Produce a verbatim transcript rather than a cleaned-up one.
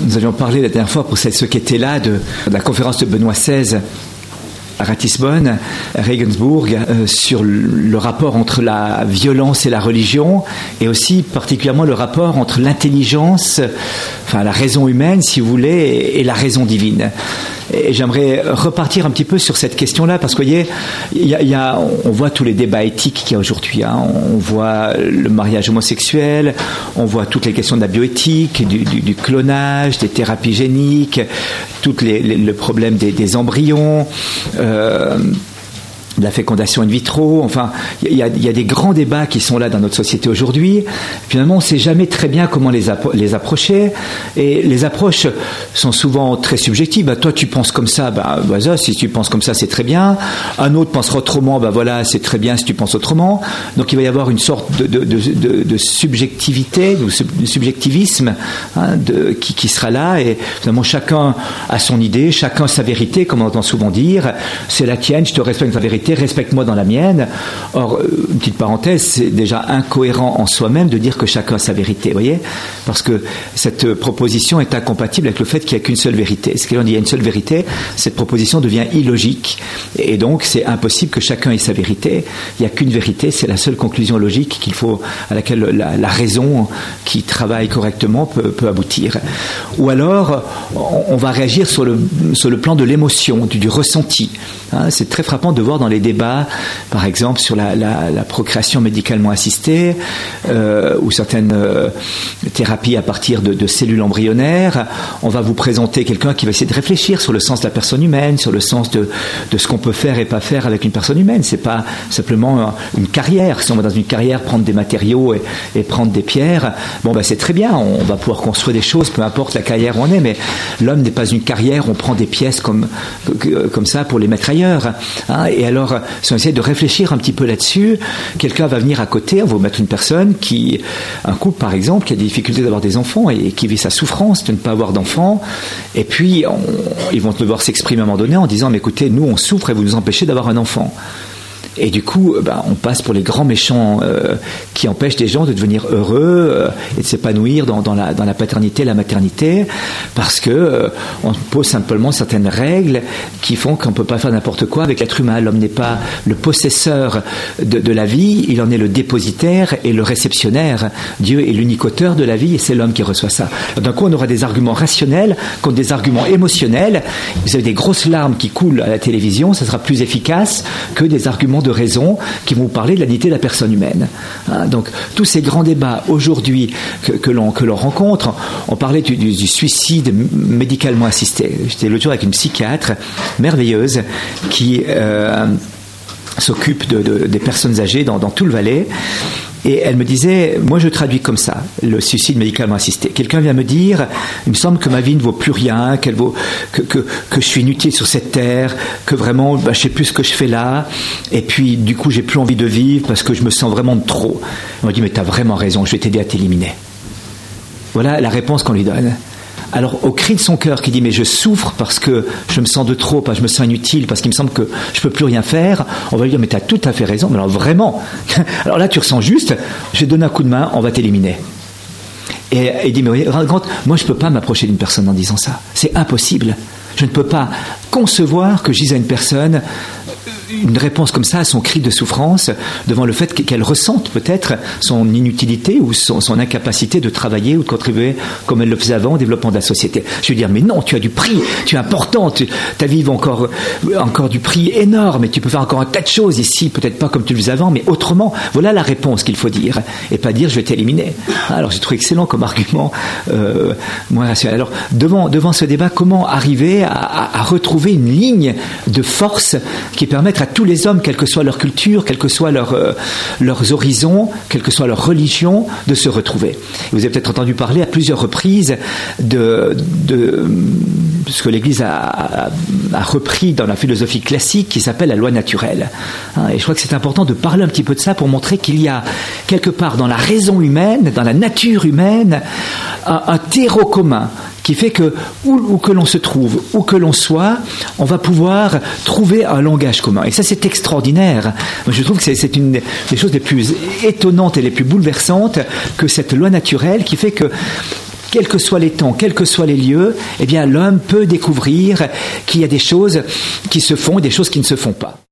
nous avions parlé la dernière fois, pour ceux qui étaient là, de, de la conférence de Benoît seize à Ratisbonne, à Regensburg, euh, sur le rapport entre la violence et la religion, et aussi particulièrement le rapport entre l'intelligence, enfin la raison humaine, si vous voulez, et, et la raison divine. Et j'aimerais repartir un petit peu sur cette question-là, parce que vous voyez, il y a, il y a, on voit tous les débats éthiques qu'il y a aujourd'hui. Hein. On voit le mariage homosexuel, on voit toutes les questions de la bioéthique, du, du, du clonage, des thérapies géniques, tout les, les, le problème des, des embryons. Euh, de la fécondation in vitro, enfin, il y, y a des grands débats qui sont là dans notre société aujourd'hui. Finalement, on ne sait jamais très bien comment les, appro- les approcher, et les approches sont souvent très subjectives. Bah, toi, tu penses comme ça, bah, bah ça, si tu penses comme ça, c'est très bien. Un autre pensera autrement, bah voilà, c'est très bien si tu penses autrement. Donc, il va y avoir une sorte de, de, de, de, de subjectivité, de subjectivisme, hein, de, qui, qui sera là, et finalement, chacun a son idée, chacun sa vérité, comme on entend souvent dire. C'est la tienne, je te respecte ta vérité, respecte-moi dans la mienne. Or, une petite parenthèse, c'est déjà incohérent en soi-même de dire que chacun a sa vérité, vous voyez, parce que cette proposition est incompatible avec le fait qu'il n'y a qu'une seule vérité. Ce qu'on dit, il y a une seule vérité, cette proposition devient illogique, et donc c'est impossible que chacun ait sa vérité. Il n'y a qu'une vérité, c'est la seule conclusion logique qu'il faut, à laquelle la, la raison qui travaille correctement peut, peut aboutir. Ou alors, on, on va réagir sur le, sur le plan de l'émotion, du, du ressenti. Hein, c'est très frappant de voir dans les débats, par exemple sur la, la, la procréation médicalement assistée, euh, ou certaines euh, thérapies à partir de, de cellules embryonnaires. On va vous présenter quelqu'un qui va essayer de réfléchir sur le sens de la personne humaine, sur le sens de, de ce qu'on peut faire et pas faire avec une personne humaine. C'est pas simplement une carrière. Si on va dans une carrière prendre des matériaux et, et prendre des pierres, bon ben c'est très bien, on va pouvoir construire des choses, peu importe la carrière où on est, mais l'homme n'est pas une carrière, on prend des pièces comme, comme ça pour les mettre ailleurs. Hein, et alors, si on essaie de réfléchir un petit peu là-dessus, quelqu'un va venir à côté, on va vous mettre une personne qui, un couple par exemple, qui a des difficultés d'avoir des enfants et qui vit sa souffrance de ne pas avoir d'enfants, et puis on, ils vont devoir s'exprimer à un moment donné en disant, mais écoutez, nous on souffre et vous nous empêchez d'avoir un enfant. Et du coup, ben, on passe pour les grands méchants euh, qui empêchent des gens de devenir heureux euh, et de s'épanouir dans, dans, la, dans la paternité et la maternité, parce que euh, on pose simplement certaines règles qui font qu'on ne peut pas faire n'importe quoi avec l'être humain. L'homme n'est pas le possesseur de, de la vie, il en est le dépositaire et le réceptionnaire. Dieu est l'unique auteur de la vie et c'est l'homme qui reçoit ça. D'un coup, on aura des arguments rationnels contre des arguments émotionnels. Vous avez des grosses larmes qui coulent à la télévision, ça sera plus efficace que des arguments de de raisons qui vont vous parler de la dignité de la personne humaine. Hein, donc, tous ces grands débats aujourd'hui que, que, l'on, que l'on rencontre, on parlait du, du, du suicide médicalement assisté. J'étais l'autre jour avec une psychiatre merveilleuse qui euh, s'occupe de, de, des personnes âgées dans, dans tout le Valais. Et elle me disait, moi je traduis comme ça, le suicide médicalement assisté. Quelqu'un vient me dire, il me semble que ma vie ne vaut plus rien, qu'elle vaut, que, que, que je suis inutile sur cette terre, que vraiment, bah, je sais plus ce que je fais là, et puis du coup j'ai plus envie de vivre parce que je me sens vraiment de trop. On me dit, mais t'as vraiment raison, je vais t'aider à t'éliminer. Voilà la réponse qu'on lui donne. Alors, au cri de son cœur qui dit, mais je souffre parce que je me sens de trop, parce que je me sens inutile, parce qu'il me semble que je peux plus rien faire, on va lui dire, mais tu as tout à fait raison, mais alors vraiment, alors là tu ressens juste, je vais te donner un coup de main, on va t'éliminer. Et il dit, mais moi je peux pas m'approcher d'une personne en disant ça, c'est impossible. Je ne peux pas concevoir que je dise à une personne une réponse comme ça à son cri de souffrance devant le fait qu'elle ressente peut-être son inutilité ou son, son incapacité de travailler ou de contribuer comme elle le faisait avant au développement de la société. Je veux dire, mais non, tu as du prix, tu es important, tu, ta vie va encore, encore du prix énorme et tu peux faire encore un tas de choses ici, peut-être pas comme tu le faisais avant, mais autrement. Voilà la réponse qu'il faut dire et pas dire je vais t'éliminer. Alors j'ai trouvé excellent comme argument euh, moins rationnel. Alors devant, devant ce débat, comment arriver à, à, à retrouver une ligne de force qui permette à tous les hommes, quelle que soit leur culture, quels que soient leur, euh, leurs horizons, quelle que soit leur religion, de se retrouver. Vous avez peut-être entendu parler à plusieurs reprises de, de ce que l'Église a, a, a repris dans la philosophie classique qui s'appelle la loi naturelle. Hein, et je crois que c'est important de parler un petit peu de ça pour montrer qu'il y a quelque part dans la raison humaine, dans la nature humaine, un, un terreau commun qui fait que, où, où que l'on se trouve, où que l'on soit, on va pouvoir trouver un langage commun. Et ça, c'est extraordinaire. Je trouve que c'est, c'est une des choses les plus étonnantes et les plus bouleversantes que cette loi naturelle qui fait que quels que soient les temps, quels que soient les lieux, eh bien l'homme peut découvrir qu'il y a des choses qui se font et des choses qui ne se font pas.